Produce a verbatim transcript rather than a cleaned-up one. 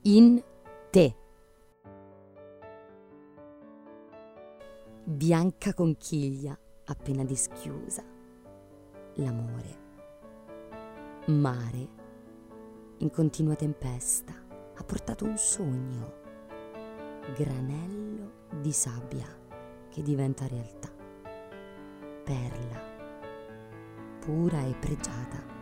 in te. Bianca conchiglia appena dischiusa, l'amore. Mare in continua tempesta ha portato un sogno, granello di sabbia che diventa realtà, perla pura e pregiata